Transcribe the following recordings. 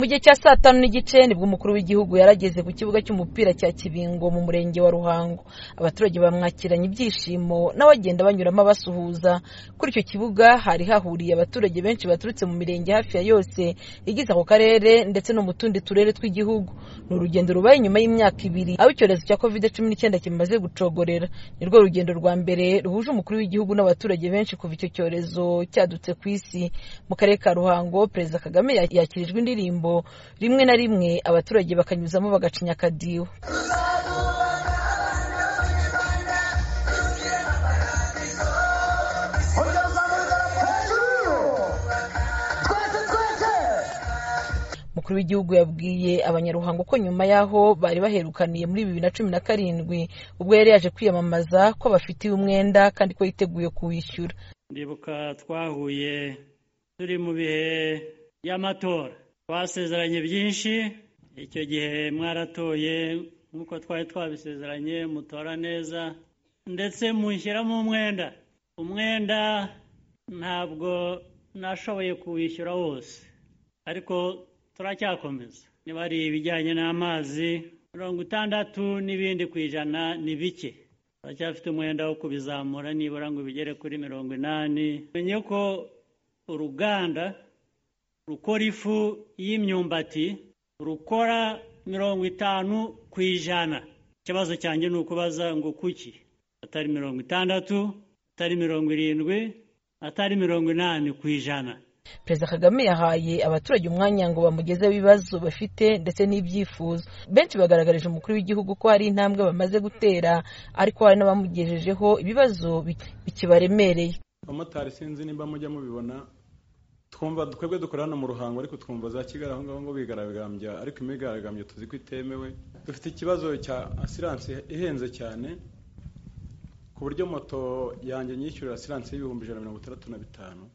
gihe cya 5:30 nibwo umukuru w'igihugu yarageze ku kibuga cy'umupira cya Kibingo mu murenge wa Ruhango. Abaturage bamwakiranye ibyishimo n'abagenda banyuramo basuhuza. Kuri icyo kibuga hari hahuriye abaturage benshi baturutse mu mirenge hafi ya yose igize ako karere ndetse no mu tundi turere tw'igihugu. Ni urugendo rubaye nyuma y'imyaka 2 aho icyorezo cya COVID-19 kimaze gucogorera. Ni rwo rugendo rwa mbere ruhuje umukuru w'igihugu n'abaturage benshi kuva icyo cyorezo cyadutse ku isi. Mu karere ka Ruhango, Perezida Kagame yakirijwe indirimbo rimwe na rimwe abaturage bakanyuzamo bagacinya akadiho. Umukuru w'igihugu yabwiye abanyaruhango ko nyuma yaho bari baherukaniye muri 2017 ubwo yari yaje kwiyamamaza ko bafitiye umwenda kandi ko yiteguye kuwishyura. Ndibuka twahuye turi mu bihe y'amatora, twasezeranye byinshi. Icyo gihe mwaratoye nk'uko twari twabisezeranye, mutora neza ndetse mushyiramo umwenda ntabwo nashoboye kuwishyura wose, ariko turacyakomeza. Niba ari ibijyanye n'amazi 60 n'ibindi ku ijana ni bike, turacyafite umwenda wo kubizamura nibura ngo bigere kuri 80. Menye ko uruganda rukora ifu y'imyumbati rukora 50 ku ijana. Ikibazo cyanjye ni ukubaza ngo kuki atari 60, atari 70, atari 80 ku ijana. Perezida Kagame yahaye abaturage umwanya ngo bamugezeho ibibazo bafite ndetse n'ibyifuzo. Benshi bagaragarije umukuru w'igihugu ko hari intambwe bamaze gutera, ariko hari n'abamugejejeho ibibazo bikibaremereye. Abamotari sinzi nimba mujya mubibona, twumva twebwe dukora hano mu Ruhango, ariko twumva za Kigali aho ngaho ngo bigaragambya, ariko imigaragambyo tuzi ko itemewe. Dufite ikibazo cya assurance ihenze cyane, ku buryo moto yanjye nyishyurira assurance y'ibihumbi 165,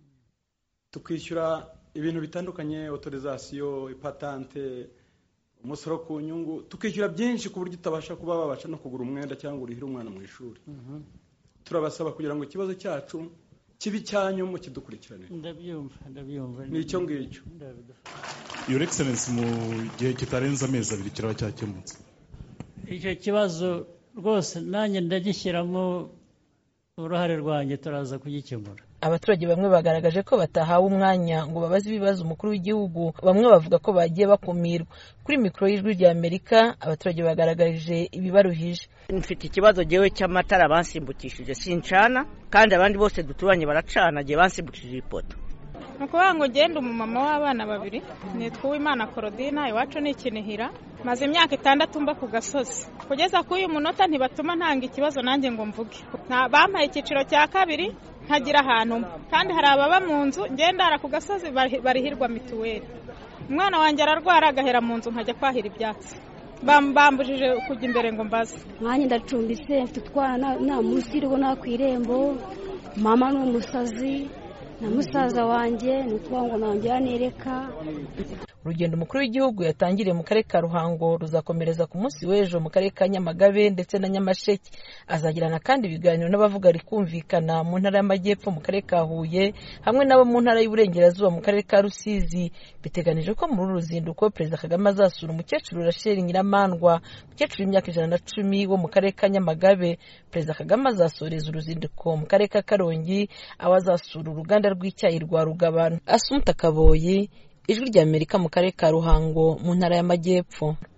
tukishyura ibintu bitandukanye, autorisation, ipatante, umusoro ku nyungu, tukishyura byinshi ku buryo utabasha kuba babasha no kugura umwenda cyangwa urihira umwana mu ishuri. Turabasaba kugira ngo ikibazo cyacu kibi cyanyu mu kidukurikirane. Ndabyumva nicyo ngicyo. Your Excellency, mu gihe kitarenze amezi 2 kiraba cyakemutse. Icyo kibazo rwose nanjye ndagishyiramo uruhare rwanjye, turaza kugikemura. Abaturage bamwe bagaragaje ko batahawe umwanya ngo babaze ibibazo umukuru w'igihugu, bamwe bavuga ko bagiye bakumirwa. Kuri mikoro y'Ijwi rya Amerika, abaturage bagaragarije ibibaruhije. Mfite ikibazo jewe cy'amatara bansimbukishije sincana, kandi abandi bose duturanye baracana, je bansimbukishije ipoto. Nukuvuga ngo genda umumama w'abana 2 nitwa Uwimana Korodina, iwacu ni Kinihira, maze imyaka 6 mba ku gasozi. Kugeza kuri uyu munota ntibatuma ntanga ikibazo nanjye ngo mvuge. Bampaye icyiciro cya 2 ntagira ahantu, kandi hari ababa mu nzu ngendara ku gasozi barihirwa mituweli. Umwana wanjye ararwara agahera mu nzu nkajya kwahira ibyatsi. Bambujije kujya imbere ngo mbaze. Mwanya ndacumbise, mfite utwana nta munsi iriho nta kwirembo. Mama ni umusazi na musaza wanjye, nukuvuga ngo nongera nereka. Urugendo umukuru w'igihugu yatangiriye mu karere ka Ruhango ruzakomereza ku munsi w'ejo mu karere ka Nyamagabe ndetse na Nyamasheke. Azagirana kandi ibiganiro n'abavuga rikumvikana mu ntara y'Amajyepfo mu karere ka Huye, hamwe n'abo mu ntara y'Uburengerazuba mu karere ka Rusizi. Biteganije ko muri uru ruzinduko Perezida Kagame azasura umukecuru Rachel Nyiramandwa, umukecuru w'imyaka 110 wo mu karere ka Nyamagabe. Perezida Kagame azasoreza uruzinduko mu karere ka Karongi, aho azasura uruganda rw'icyayi rwa Rugabano. Asumta Kaboyi, Ijwi rya Amerika mu karere ka Ruhango mu ntara y'Amajyepfo.